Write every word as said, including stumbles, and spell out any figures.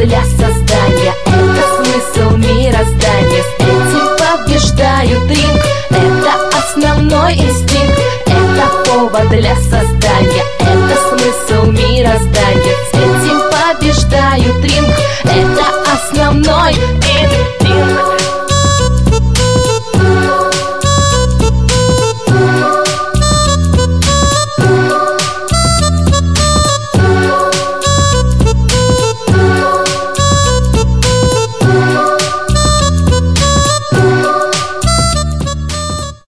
для создания. Это смысл мироздания. С этим побеждаю дринк. Это основной инстинкт. Это повод для создания.